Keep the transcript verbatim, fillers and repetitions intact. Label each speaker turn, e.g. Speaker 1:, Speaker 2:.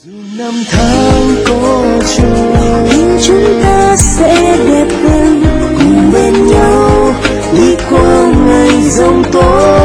Speaker 1: Dù năm tháng có trôi
Speaker 2: nhưng chúng ta sẽ đẹp hơn, cùng bên nhau đi qua ngày giông tố.